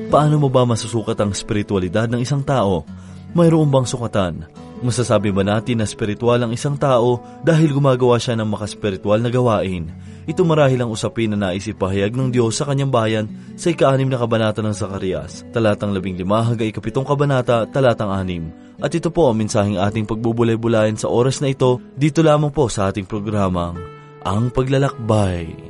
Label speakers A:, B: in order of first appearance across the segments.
A: Paano mo ba masusukat ang spiritualidad ng isang tao? Mayroon bang sukatan? Masasabi ba natin na spiritual ang isang tao dahil gumagawa siya ng makaspiritual na gawain? Ito marahil ang usapin na nais ipahayag ng Diyos sa kanyang bayan sa ika-6 na kabanata ng Zacarias, talatang 15 hanggang ika-7 kabanata, talatang 6. At ito po ang mensaheng ating pagbubulay-bulayan sa oras na ito, dito lamang po sa ating programang Ang Paglalakbay.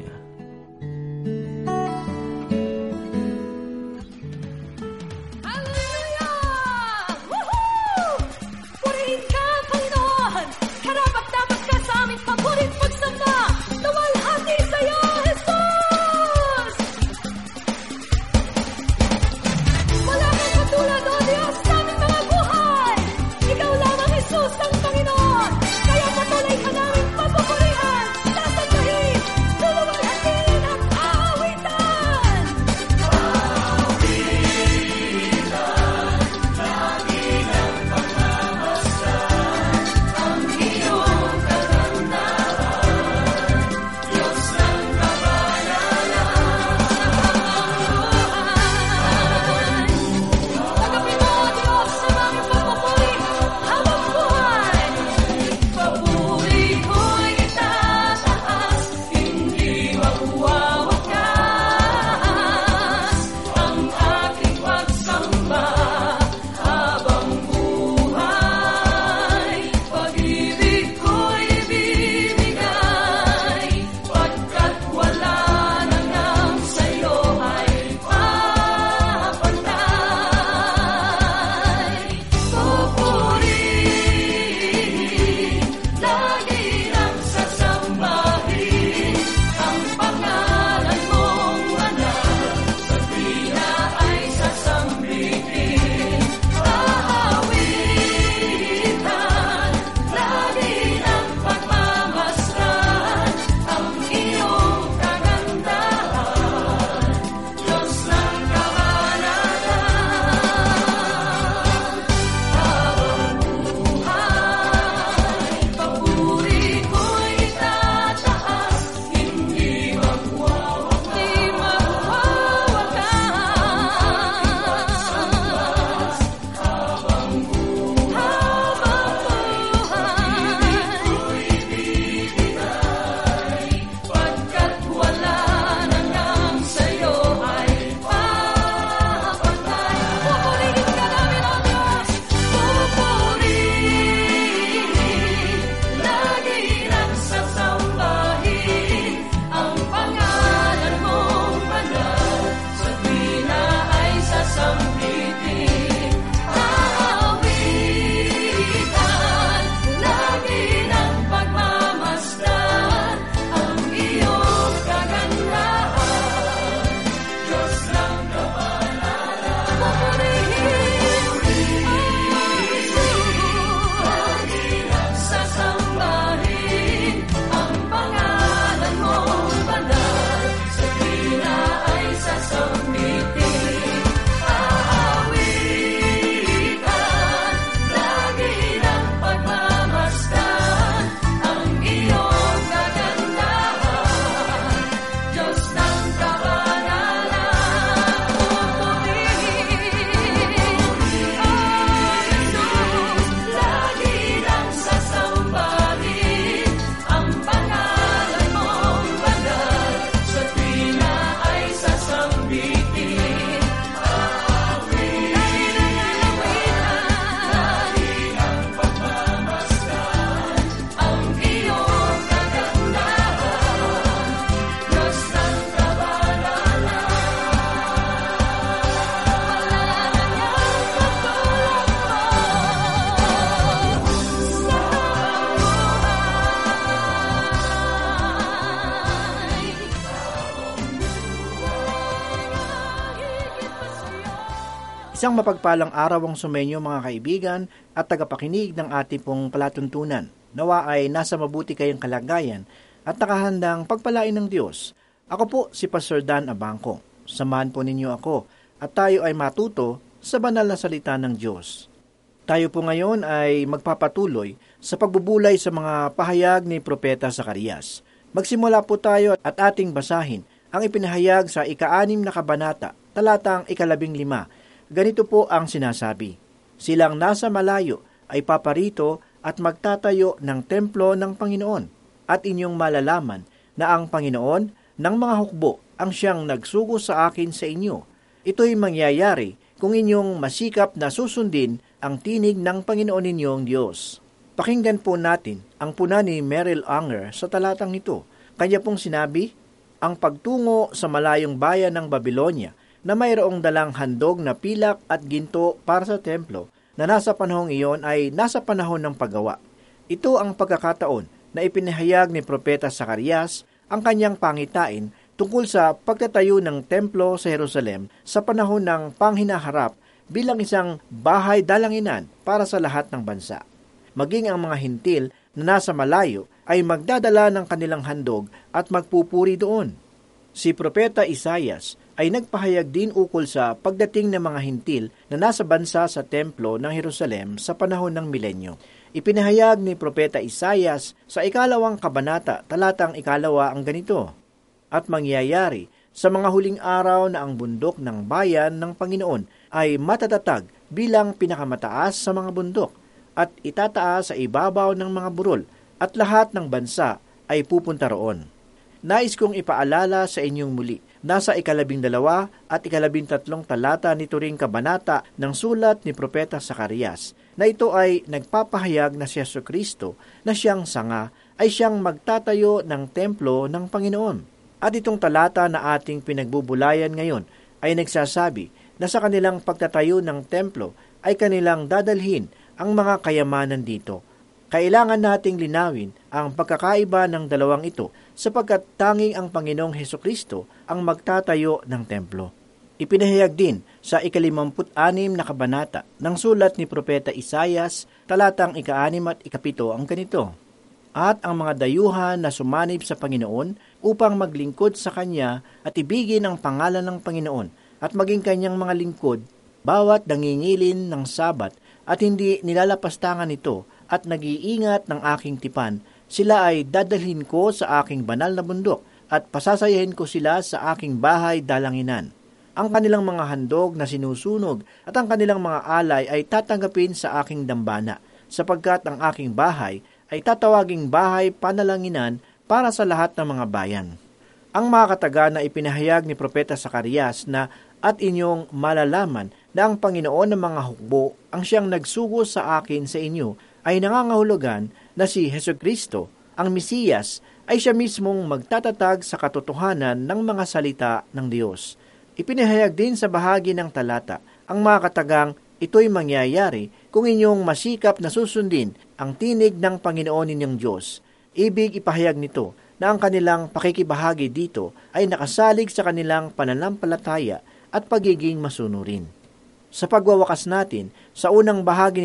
B: Isang mapagpalang araw ang sumenyo mga kaibigan at tagapakinig ng ating pong palatuntunan. Nawa ay nasa mabuti kayong kalagayan at nakahandang pagpalain ng Diyos. Ako po si Pastor Dan Abangco. Samahan po ninyo ako at tayo ay matuto sa banal na salita ng Diyos. Tayo po ngayon ay magpapatuloy sa pagbubulay sa mga pahayag ni Propeta Zacarias. Magsimula po tayo at ating basahin ang ipinahayag sa ika-6 na kabanata, talatang 15. Ganito po ang sinasabi, silang nasa malayo ay paparito at magtatayo ng templo ng Panginoon, at inyong malalaman na ang Panginoon ng mga hukbo ang siyang nagsugo sa akin sa inyo. Ito'y mangyayari kung inyong masikap na susundin ang tinig ng Panginoon ninyong Diyos. Pakinggan po natin ang puna ni Merrill Unger sa talatang ito. Kanya pong sinabi, ang pagtungo sa malayong bayan ng Babylonia na mayroong dalang handog na pilak at ginto para sa templo na nasa panahong iyon ay nasa panahon ng paggawa. Ito ang pagkakataon na ipinahayag ni Propeta Zacarias ang kanyang pangitain tungkol sa pagtatayo ng templo sa Jerusalem sa panahon ng panghinaharap bilang isang bahay dalanginan para sa lahat ng bansa. Maging ang mga hintil na nasa malayo ay magdadala ng kanilang handog at magpupuri doon. Si Propeta Isaias ay nagpahayag din ukol sa pagdating ng mga hintil na nasa bansa sa templo ng Jerusalem sa panahon ng milenyo. Ipinahayag ni Propeta Isaias sa 2 kabanata, talatang 2 ang ganito, at mangyayari sa mga huling araw na ang bundok ng bayan ng Panginoon ay matatatag bilang pinakamataas sa mga bundok at itataas sa ibabaw ng mga burol at lahat ng bansa ay pupunta roon. Nais kong ipaalala sa inyong muli, nasa 12 at 13 talata nito ring kabanata ng sulat ni Propeta Zacarias, na ito ay nagpapahayag na si Jesucristo na siyang sanga ay siyang magtatayo ng templo ng Panginoon. At itong talata na ating pinagbubulayan ngayon ay nagsasabi na sa kanilang pagtatayo ng templo ay kanilang dadalhin ang mga kayamanan dito. Kailangan nating linawin ang pagkakaiba ng dalawang ito sapagkat tanging ang Panginoong Hesukristo ang magtatayo ng templo. Ipinahayag din sa 56 na kabanata ng sulat ni Propeta Isaias, talatang 6 at 7 ang ganito, at ang mga dayuhan na sumanib sa Panginoon upang maglingkod sa Kanya at ibigin ang pangalan ng Panginoon at maging Kanyang mga lingkod, bawat nangingilin ng Sabat at hindi nilalapastangan ito at nag-iingat ng aking tipan, sila ay dadalhin ko sa aking banal na bundok at pasasayahin ko sila sa aking bahay dalanginan. Ang kanilang mga handog na sinusunog at ang kanilang mga alay ay tatanggapin sa aking dambana, sapagkat ang aking bahay ay tatawaging bahay panalanginan para sa lahat ng mga bayan. Ang mga kataga na ipinahayag ni Propeta Zacarias na at inyong malalaman na ang Panginoon ng mga hukbo ang siyang nagsugo sa akin sa inyo ay nangangahulugan na si Jesucristo, ang Mesiyas, ay siya mismong magtatatag sa katotohanan ng mga salita ng Diyos. Ipinahayag din sa bahagi ng talata ang mga katagang ito'y mangyayari kung inyong masikap na susundin ang tinig ng Panginoon ninyong Diyos. Ibig ipahayag nito na ang kanilang pakikibahagi dito ay nakasalig sa kanilang pananampalataya at pagiging masunurin. Sa pagwawakas natin, sa unang bahagi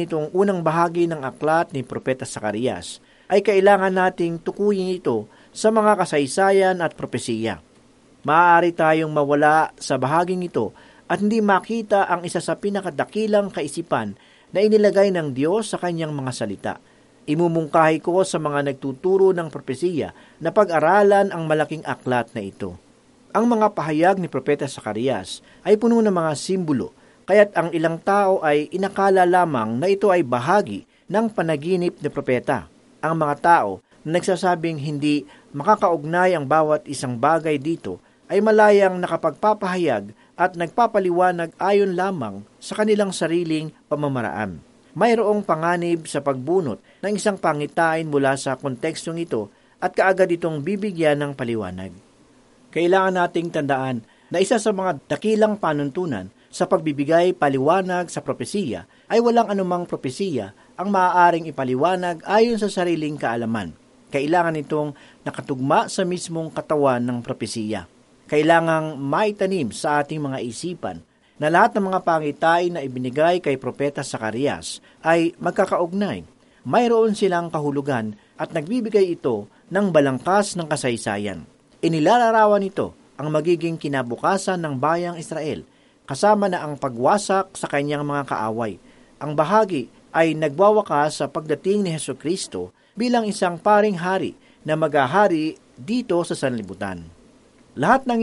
B: ng aklat ni Propeta Zacarias, ay kailangan nating tukuyin ito sa mga kasaysayan at propesiya. Maaari tayong mawala sa bahaging ito at hindi makita ang isa sa pinakadakilang kaisipan na inilagay ng Diyos sa kanyang mga salita. Imumungkahi ko sa mga nagtuturo ng propesiya na pag-aralan ang malaking aklat na ito. Ang mga pahayag ni Propeta Zacarias ay puno ng mga simbolo, kaya't ang ilang tao ay inakala lamang na ito ay bahagi ng panaginip ni propeta. Ang mga tao na nagsasabing hindi makakaugnay ang bawat isang bagay dito ay malayang nakapagpapahayag at nagpapaliwanag ayon lamang sa kanilang sariling pamamaraan. Mayroong panganib sa pagbunot ng isang pangitain mula sa kontekstong ito at kaagad itong bibigyan ng paliwanag. Kailangan nating tandaan na isa sa mga dakilang panuntunan sa pagbibigay paliwanag sa propesiya ay walang anumang propesiya ang maaaring ipaliwanag ayon sa sariling kaalaman. Kailangan itong nakatugma sa mismong katawan ng propesiya. Kailangang maitanim sa ating mga isipan na lahat ng mga pangitain na ibinigay kay Propeta Zacarias ay magkakaugnay. Mayroon silang kahulugan at nagbibigay ito ng balangkas ng kasaysayan. Inilalarawan nito ang magiging kinabukasan ng bayang Israel, kasama na ang pagwasak sa kanyang mga kaaway. Ang bahagi ay nagwawakas sa pagdating ni Jesucristo bilang isang paring hari na maghahari dito sa sanlibutan. Lahat ng ito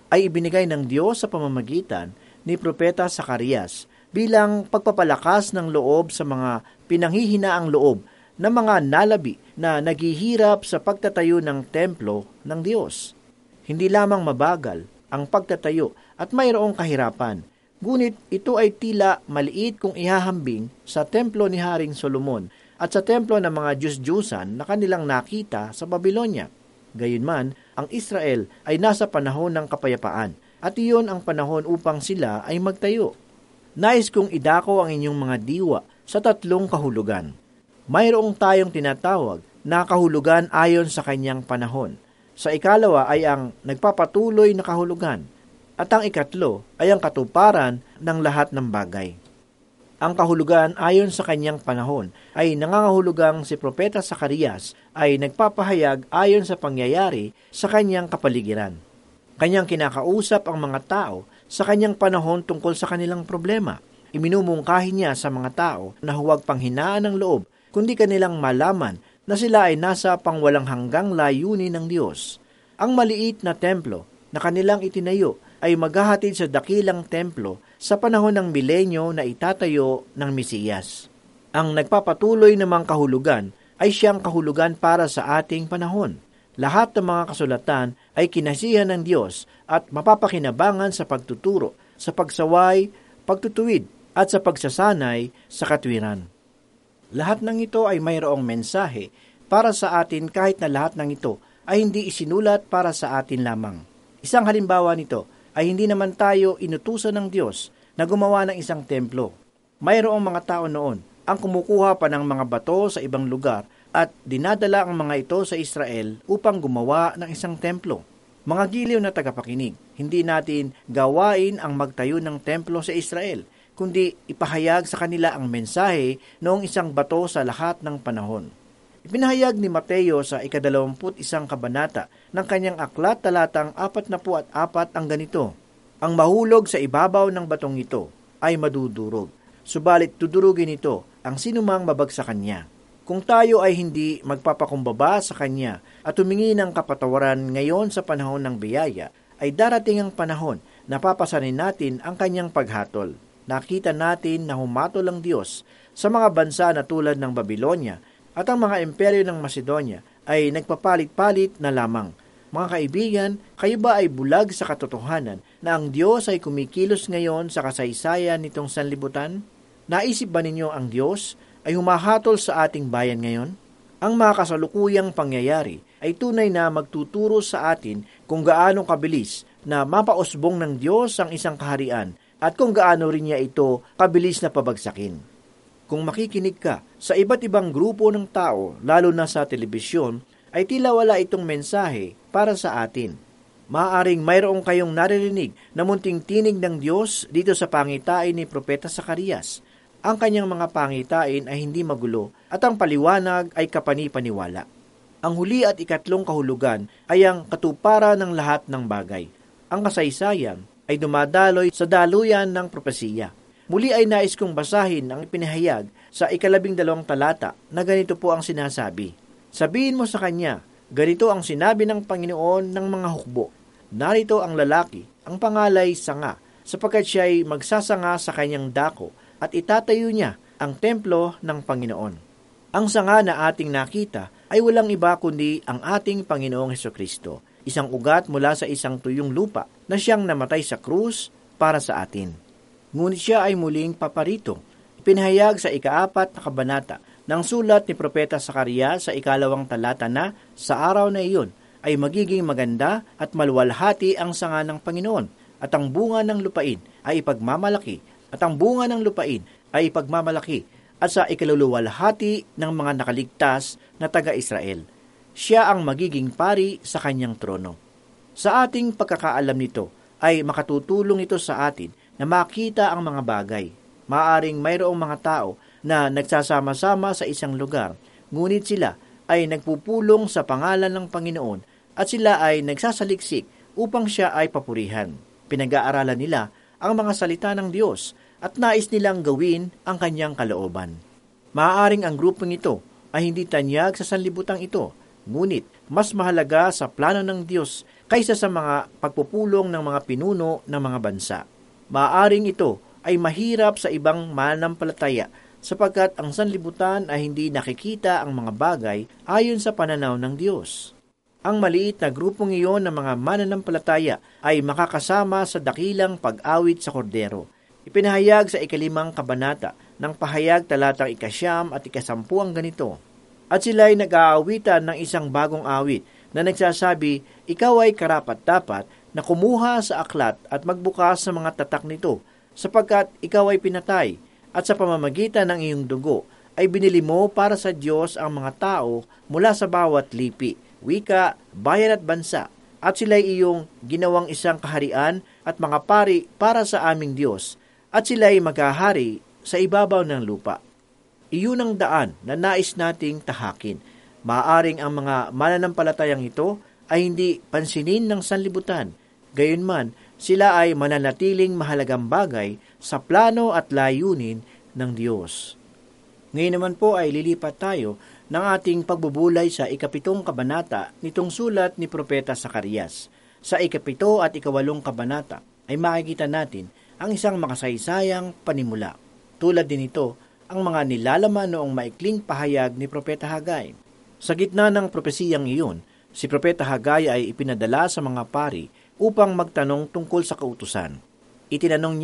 B: ay ibinigay ng Diyos sa pamamagitan ni Propeta Zacarias bilang pagpapalakas ng loob sa mga pinanghihinaang loob ng mga nalabi na naghihirap sa pagtatayo ng templo ng Diyos. Hindi lamang mabagal ang pagtatayo at mayroong kahirapan, ngunit ito ay tila maliit kung ihahambing sa templo ni Haring Solomon at sa templo ng mga Diyos-Diyusan na kanilang nakita sa Babylonia. Gayunman, ang Israel ay nasa panahon ng kapayapaan at iyon ang panahon upang sila ay magtayo. Nais kong idako ang inyong mga diwa sa 3 kahulugan. Mayroong tayong tinatawag na kahulugan ayon sa kanyang panahon. Sa ikalawa ay ang nagpapatuloy na kahulugan. At ang ikatlo ay ang katuparan ng lahat ng bagay. Ang kahulugan ayon sa kanyang panahon ay nangangahulugang si Propeta Zacarias ay nagpapahayag ayon sa pangyayari sa kanyang kapaligiran. Kanyang kinakausap ang mga tao sa kanyang panahon tungkol sa kanilang problema. Iminumungkahi niya sa mga tao na huwag panghinaan ng loob, kundi kanilang malaman na sila ay nasa pangwalang hanggang layunin ng Diyos. Ang maliit na templo na kanilang itinayo ay maghahatid sa dakilang templo sa panahon ng milenyo na itatayo ng Mesiyas. Ang nagpapatuloy namang kahulugan ay siyang kahulugan para sa ating panahon. Lahat ng mga kasulatan ay kinasihan ng Diyos at mapapakinabangan sa pagtuturo, sa pagsaway, pagtutuwid, at sa pagsasanay sa katwiran. Lahat ng ito ay mayroong mensahe para sa atin kahit na lahat ng ito ay hindi isinulat para sa atin lamang. Isang halimbawa nito ay hindi naman tayo inutusan ng Diyos na gumawa ng isang templo. Mayroong mga tao noon ang kumukuha pa ng mga bato sa ibang lugar at dinadala ang mga ito sa Israel upang gumawa ng isang templo. Mga giliw na tagapakinig, hindi natin gawain ang magtayo ng templo sa Israel, kundi ipahayag sa kanila ang mensahe noong isang bato sa lahat ng panahon. Ipinahayag ni Mateo sa 21 kabanata ng kanyang aklat talatang 44 ang ganito, "Ang mahulog sa ibabaw ng batong ito ay madudurog, subalit tudurugin ito ang sinumang mabagsakan niya." Kung tayo ay hindi magpapakumbaba sa Kanya at humingi ng kapatawaran ngayon sa panahon ng biyaya, ay darating ang panahon na papasanin natin ang Kanyang paghatol. Nakita natin na humatol ang Diyos sa mga bansa na tulad ng Babylonia at ang mga imperyo ng Macedonia ay nagpapalit-palit na lamang. Mga kaibigan, kayo ba ay bulag sa katotohanan na ang Diyos ay kumikilos ngayon sa kasaysayan nitong sanlibutan? Naisip ba ninyo ang Diyos ay humahatol sa ating bayan ngayon? Ang mga kasalukuyang pangyayari ay tunay na magtuturo sa atin kung gaano kabilis na mapausbong ng Diyos ang isang kaharian at kung gaano rin niya ito kabilis na pabagsakin. Kung makikinig ka sa iba't ibang grupo ng tao, lalo na sa telebisyon, ay tila wala itong mensahe para sa atin. Maaaring mayroong kayong naririnig na munting tinig ng Diyos dito sa pangitain ni Propeta Zacarias. Ang kanyang mga pangitain ay hindi magulo at ang paliwanag ay kapani-paniwala. Ang huli at ikatlong kahulugan ay ang katuparan ng lahat ng bagay. Ang kasaysayan ay dumadaloy sa daluyan ng propesiya. Muli ay nais kong basahin ang ipinahayag sa 12 talata na ganito po ang sinasabi. "Sabihin mo sa kanya, ganito ang sinabi ng Panginoon ng mga hukbo. Narito ang lalaki, ang pangalay Sanga, sapagkat siya ay magsasanga sa kanyang dako at itatayo niya ang templo ng Panginoon." Ang sanga na ating nakita ay walang iba kundi ang ating Panginoong Hesukristo, isang ugat mula sa isang tuyong lupa na siyang namatay sa krus para sa atin. Ngunit siya ay muling paparito. Ipinahayag sa 4 na kabanata ng sulat ni Propeta Zacarias sa 2 talata na sa araw na iyon ay magiging maganda at maluwalhati ang sanga ng Panginoon at ang bunga ng lupain ay ipagmamalaki at sa ikaluluwalhati ng mga nakaligtas na taga-Israel. Siya ang magiging pari sa kanyang trono. Sa ating pagkakaalam nito ay makatutulong ito sa atin na makita ang mga bagay. Maaring mayroong mga tao na nagsasama-sama sa isang lugar, ngunit sila ay nagpupulong sa pangalan ng Panginoon at sila ay nagsasaliksik upang siya ay papurihan. Pinag-aaralan nila ang mga salita ng Diyos at nais nilang gawin ang kanyang kalooban. Maaaring ang grupong ito ay hindi tanyag sa sanlibutang ito, ngunit mas mahalaga sa plano ng Diyos kaysa sa mga pagpupulong ng mga pinuno ng mga bansa. Maaaring ito ay mahirap sa ibang mananampalataya sapagkat ang sanlibutan ay hindi nakikita ang mga bagay ayon sa pananaw ng Diyos. Ang maliit na grupong iyon ng mga mananampalataya ay makakasama sa dakilang pag-awit sa kordero. Ipinahayag sa 5 kabanata ng pahayag talatang 9 at 10 ang ganito. At sila ay nag-aawitan ng isang bagong awit na nagsasabi, ikaw ay karapat-dapat na kumuha sa aklat at magbukas sa mga tatak nito, sapagkat ikaw ay pinatay, at sa pamamagitan ng iyong dugo ay binili mo para sa Diyos ang mga tao mula sa bawat lipi, wika, bayan at bansa, at sila ay iyong ginawang isang kaharian at mga pari para sa aming Diyos, at sila ay maghahari sa ibabaw ng lupa. Iyon ang daan na nais nating tahakin. Maaaring ang mga mananampalatayang ito ay hindi pansinin ng sanlibutan, gayunman sila ay mananatiling mahalagang bagay sa plano at layunin ng Diyos. Ngayon naman po ay lilipat tayo ng ating pagbubulay sa 7 kabanata nitong sulat ni Propeta Zacarias. Sa 7 at 8 kabanata ay makikita natin ang isang makasaysayang panimula. Tulad din ito ang mga nilalaman noong maikling pahayag ni Propeta Hagay. Sa gitna ng propesiyang iyon, si Propeta Hagay ay ipinadala sa mga pari upang magtanong tungkol sa kautusan. Itinanong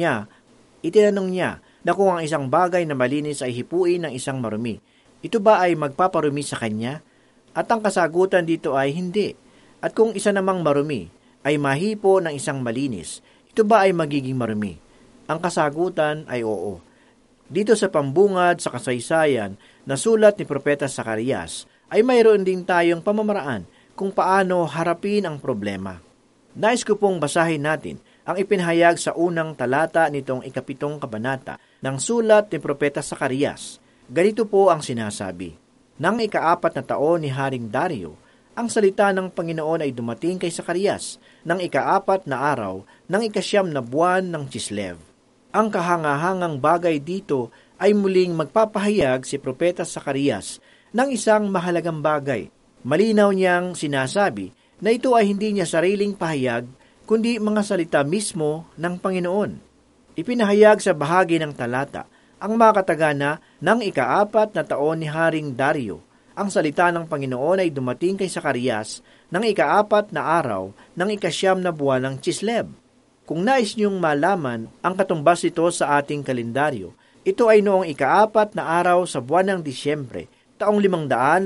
B: niya na kung ang isang bagay na malinis ay hipuin ng isang marumi, ito ba ay magpaparumi sa kanya? At ang kasagutan dito ay hindi. At kung isa namang marumi ay mahipo ng isang malinis, ito ba ay magiging marumi? Ang kasagutan ay oo. Dito sa pambungad sa kasaysayan na sulat ni Propeta Zacarias ay mayroon din tayong pamamaraan kung paano harapin ang problema. Nais ko pong basahin natin ang ipinahayag sa unang talata nitong 7 kabanata ng sulat ni Propeta Zacarias. Ganito po ang sinasabi. Nang 4 na taon ni Haring Dario, ang salita ng Panginoon ay dumating kay Zacarias ng 4 na araw ng 9 na buwan ng Chislev. Ang kahangahangang bagay dito ay muling magpapahayag si Propeta Zacarias ng isang mahalagang bagay. Malinaw niyang sinasabi na ito ay hindi niya sariling pahayag, kundi mga salita mismo ng Panginoon. Ipinahayag sa bahagi ng talata ang makatagana ng 4 na taon ni Haring Dario. Ang salita ng Panginoon ay dumating kay Zacarias ng 4 na araw ng 9 na buwan ng Chislev. Kung nais niyong malaman ang katumbas ito sa ating kalendaryo, ito ay noong 4 na araw sa buwan ng Disyembre, taong 518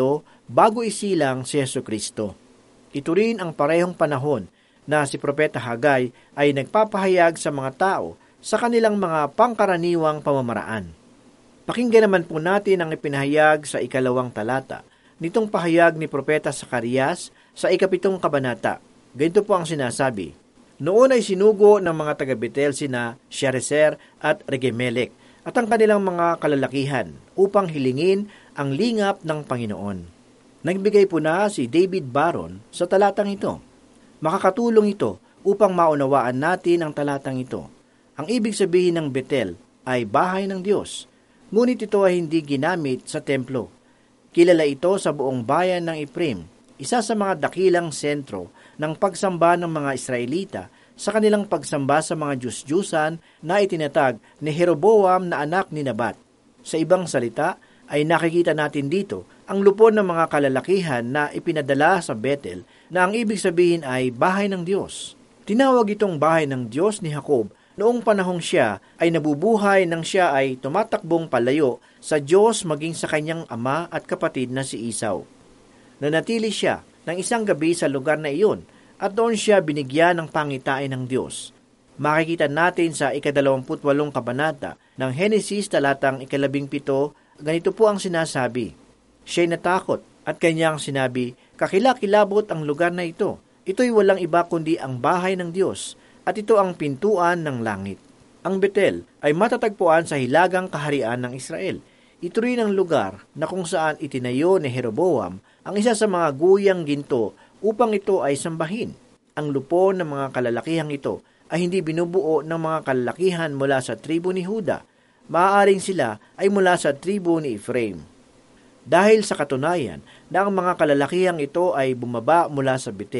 B: bago isilang si Jesucristo. Ito rin ang parehong panahon na si Propeta Hagay ay nagpapahayag sa mga tao sa kanilang mga pangkaraniwang pamamaraan. Pakinggan naman po natin ang ipinahayag sa 2 talata nitong pahayag ni Propeta Zacarias sa 7 kabanata. Ganito po ang sinasabi. Noon ay sinugo ng mga taga-Betel sina Sharezer at Regemelek at ang kanilang mga kalalakihan upang hilingin ang lingap ng Panginoon. Nagbigay po na si David Baron sa talatang ito. Makakatulong ito upang maunawaan natin ang talatang ito. Ang ibig sabihin ng Betel ay bahay ng Diyos, ngunit ito ay hindi ginamit sa templo. Kilala ito sa buong bayan ng Ephraim, isa sa mga dakilang sentro ng pagsamba ng mga Israelita sa kanilang pagsamba sa mga Diyos-Diyusan na itinatag ni Jeroboam na anak ni Nabat. Sa ibang salita, ay nakikita natin dito ang lupon ng mga kalalakihan na ipinadala sa Bethel na ang ibig sabihin ay bahay ng Diyos. Tinawag itong bahay ng Diyos ni Jacob noong panahong siya ay nabubuhay nang siya ay tumatakbong palayo sa Diyos maging sa kanyang ama at kapatid na si Esau. Nanatili siya ng isang gabi sa lugar na iyon at doon siya binigyan ng pangitain ng Diyos. Makikita natin sa 28 kabanata ng Henesis talatang 17, ganito po ang sinasabi. Siya'y natakot at kanyang sinabi, kakilakilabot ang lugar na ito. Ito'y walang iba kundi ang bahay ng Diyos at ito ang pintuan ng langit. Ang Betel ay matatagpuan sa hilagang kaharian ng Israel. Ito rin ang lugar na kung saan itinayo ni Jeroboam ang isa sa mga guyang ginto upang ito ay sambahin. Ang lupon ng mga kalalakihang ito ay hindi binubuo ng mga kalalakihan mula sa tribo ni Huda. Maaaring sila ay mula sa tribo ni Ephraim. Dahil sa katunayan na ang mga kalalakihang ito ay bumaba mula sa Betel,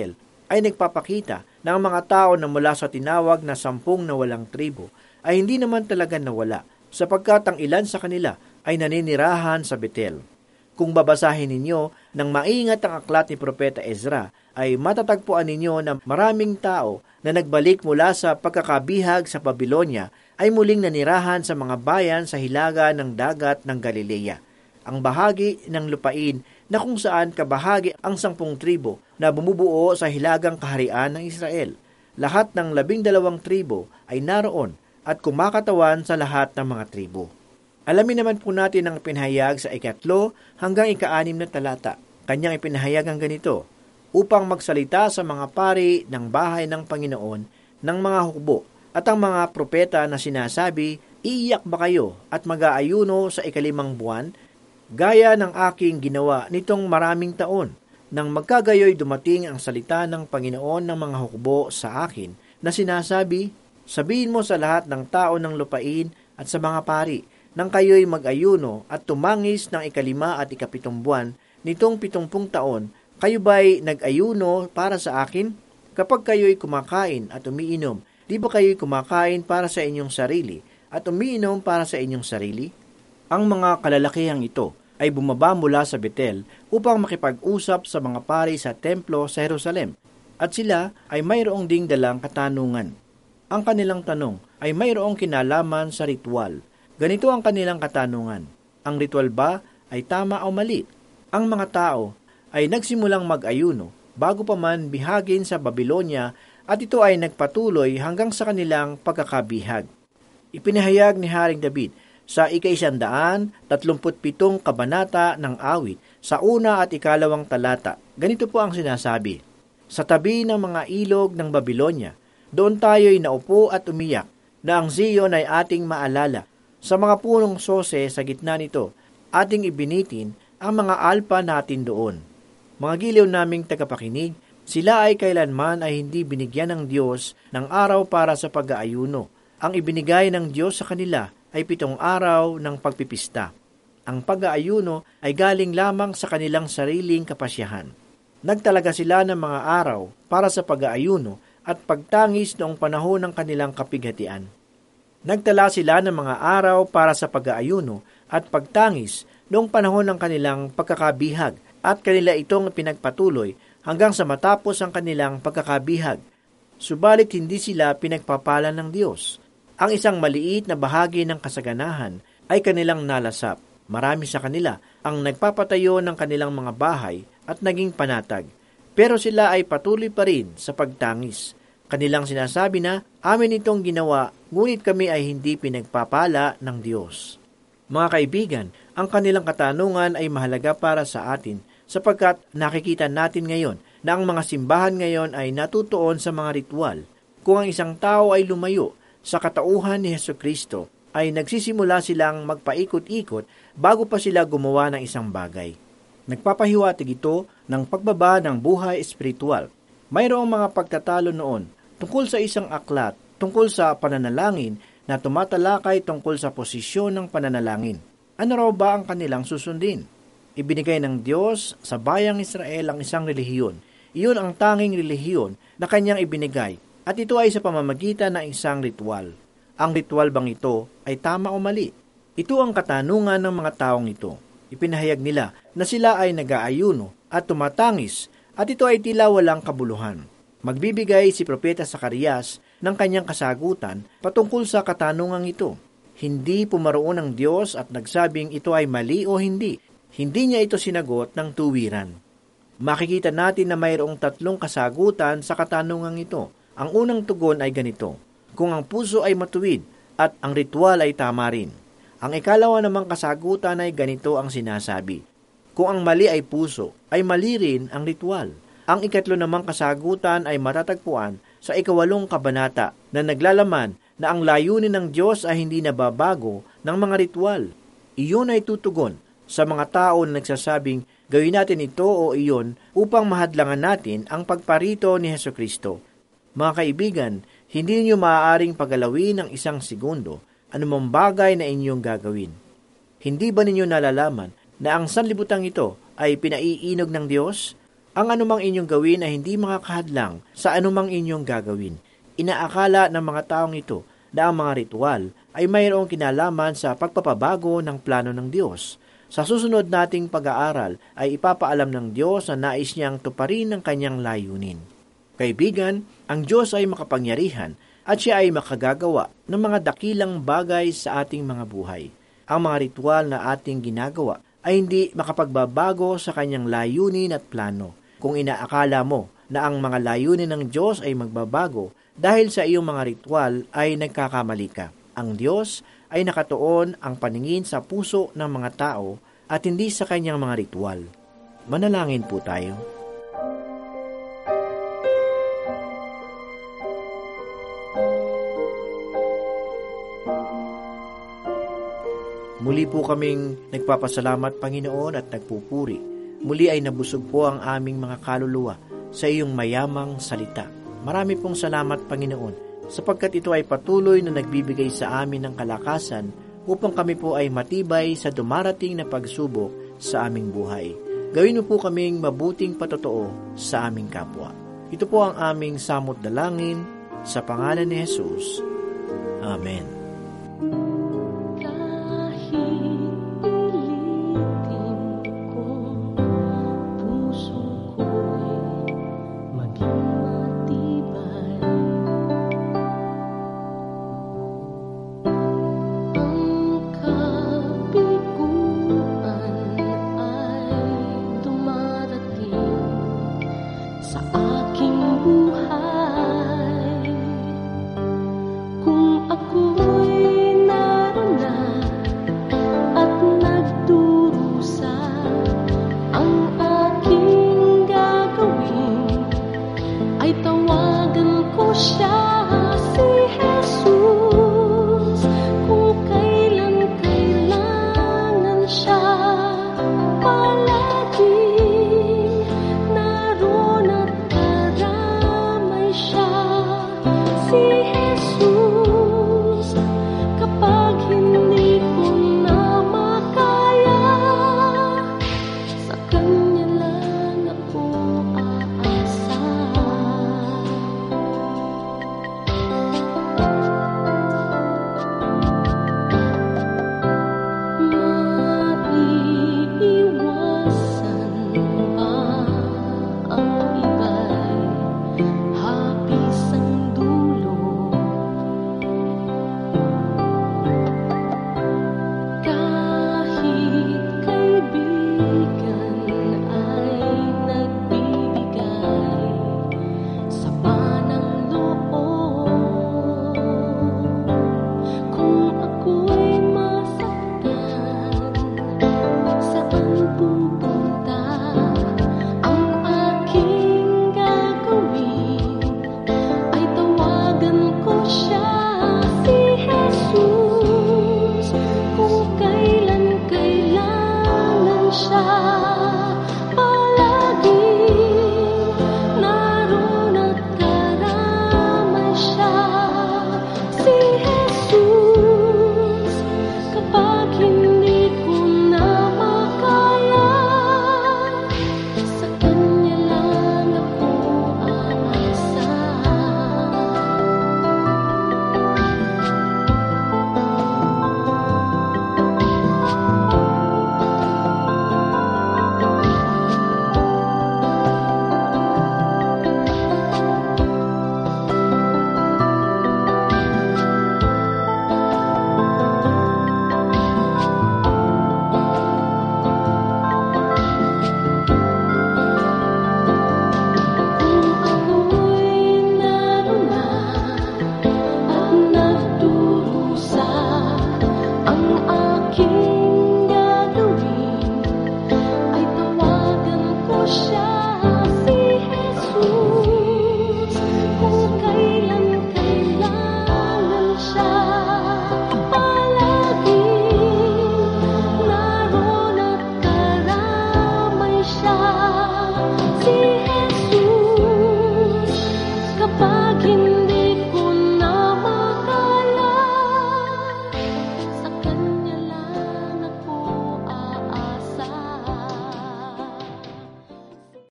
B: ay nagpapakita na ang mga tao na mula sa tinawag na 10 nawalang tribo ay hindi naman talaga nawala, sapagkat ang ilan sa kanila ay naninirahan sa Betel. Kung babasahin ninyo ng maingat ang aklat ni Propeta Ezra, ay matatagpuan ninyo na maraming tao na nagbalik mula sa pagkakabihag sa Babylonia ay muling nanirahan sa mga bayan sa hilaga ng dagat ng Galilea, ang bahagi ng lupain na kung saan kabahagi ang 10 tribo na bumubuo sa hilagang kaharian ng Israel. Lahat ng 12 tribo ay naroon at kumakatawan sa lahat ng mga tribo. Alamin naman po natin ang pinahayag sa 3 hanggang 6 na talata. Kanyang ipinahayag ang ganito: upang magsalita sa mga pari ng bahay ng Panginoon ng mga hukbo at ang mga propeta na sinasabi, iiyak ba kayo at mag-aayuno sa 5 buwan? Gaya ng aking ginawa nitong maraming taon, nang magkagayoy dumating ang salita ng Panginoon ng mga hukbo sa akin na sinasabi, sabihin mo sa lahat ng tao ng lupain at sa mga pari, nang kayo'y mag-ayuno at tumangis ng 5 at 7 buwan, nitong 70 taon, kayo ba'y nag-ayuno para sa akin? Kapag kayo'y kumakain at umiinom, di ba kayo'y kumakain para sa inyong sarili at umiinom para sa inyong sarili? Ang mga kalalakihang ito ay bumaba mula sa Betel upang makipag-usap sa mga pari sa templo sa Jerusalem, at sila ay mayroong ding dalang katanungan. Ang kanilang tanong ay mayroong kinalaman sa ritual. Ganito ang kanilang katanungan: ang ritual ba ay tama o mali? Ang mga tao ay nagsimulang mag-ayuno bago pa man bihagin sa Babylonia, at ito ay nagpatuloy hanggang sa kanilang pagkakabihag. Ipinahayag ni Haring David sa 137 kabanata ng awit sa 1 at 2 talata. Ganito po ang sinasabi: sa tabi ng mga ilog ng Babylonia, doon tayo'y naupo at umiyak, na ang Zion ay ating maalala. Sa mga punong sose sa gitna nito, ating ibinitin ang mga alpa natin doon. Mga giliw naming tagapakinig, sila ay kailanman ay hindi binigyan ng Diyos ng araw para sa pag-aayuno. Ang ibinigay ng Diyos sa kanila ay 7 araw ng pagpipista. Ang pag-aayuno ay galing lamang sa kanilang sariling kapasyahan. Nagtalaga sila ng mga araw para sa pag-aayuno at pagtangis noong panahon ng kanilang kapighatian. Nagtala sila ng mga araw para sa pag-aayuno at pagtangis noong panahon ng kanilang pagkakabihag, at kanila itong pinagpatuloy hanggang sa matapos ang kanilang pagkakabihag. Subalit hindi sila pinagpapalan ng Diyos. Ang isang maliit na bahagi ng kasaganahan ay kanilang nalasap. Marami sa kanila ang nagpapatayo ng kanilang mga bahay at naging panatag. Pero sila ay patuloy pa rin sa pagtangis. Kanilang sinasabi na, amin itong ginawa, ngunit kami ay hindi pinagpapala ng Diyos. Mga kaibigan, ang kanilang katanungan ay mahalaga para sa atin sapagkat nakikita natin ngayon na ang mga simbahan ngayon ay natutuon sa mga ritual. Kung ang isang tao ay lumayo sa katauhan ni Hesukristo, ay nagsisimula silang magpaikot-ikot bago pa sila gumawa ng isang bagay. Nagpapahiwatig ito ng pagbaba ng buhay espiritual. Mayroong mga pagtatalo noon tungkol sa isang aklat, tungkol sa pananalangin na tumatalakay tungkol sa posisyon ng pananalangin. Ano raw ba ang kanilang susundin? Ibinigay ng Diyos sa bayang Israel ang isang relihiyon. Iyon ang tanging relihiyon na kanyang ibinigay, at ito ay sa pamamagitan ng isang ritual. Ang ritual bang ito ay tama o mali? Ito ang katanungan ng mga taong ito. Ipinahayag nila na sila ay nag-aayuno at tumatangis, at ito ay tila walang kabuluhan. Magbibigay si Propeta Zacarias ng kanyang kasagutan patungkol sa katanungang ito. Hindi pumaroon ang Diyos at nagsabing ito ay mali o hindi. Hindi niya ito sinagot ng tuwiran. Makikita natin na mayroong 3 kasagutan sa katanungang ito. Ang unang tugon ay ganito: kung ang puso ay matuwid at ang ritual ay tama rin. Ang ikalawa namang kasagutan ay ganito ang sinasabi: kung ang mali ay puso, ay mali rin ang ritual. Ang ikatlo namang kasagutan ay matatagpuan sa 8 kabanata na naglalaman na ang layunin ng Diyos ay hindi nababago ng mga ritual. Iyon ay tutugon sa mga tao na nagsasabing gawin natin ito o iyon upang mahadlangan natin ang pagparito ni Hesukristo. Mga kaibigan, hindi niyo maaaring pagalawin ng 1 segundo anumang bagay na inyong gagawin. Hindi ba ninyo nalalaman na ang sanlibutan ito ay pinaiinog ng Diyos? Ang anumang inyong gawin ay hindi makakahadlang sa anumang inyong gagawin. Inaakala ng mga taong ito na ang mga ritual ay mayroong kinalaman sa pagpapabago ng plano ng Diyos. Sa susunod nating pag-aaral ay ipapaalam ng Diyos na nais niyang tuparin ang kanyang layunin. Kaibigan, ang Diyos ay makapangyarihan at siya ay makagagawa ng mga dakilang bagay sa ating mga buhay. Ang mga ritual na ating ginagawa ay hindi makapagbabago sa kanyang layunin at plano. Kung inaakala mo na ang mga layunin ng Diyos ay magbabago dahil sa iyong mga ritual, ay nagkakamali ka. Ang Diyos ay nakatuon ang paningin sa puso ng mga tao at hindi sa kanyang mga ritual. Manalangin po tayo. Muli po kaming nagpapasalamat, Panginoon, at nagpupuri. Muli ay nabusog po ang aming mga kaluluwa sa iyong mayamang salita. Marami pong salamat, Panginoon, sapagkat ito ay patuloy na nagbibigay sa amin ng kalakasan upang kami po ay matibay sa dumarating na pagsubok sa aming buhay. Gawin mo po kaming mabuting patotoo sa aming kapwa. Ito po ang aming samot dalangin sa pangalan ni Jesus. Amen.
C: Sa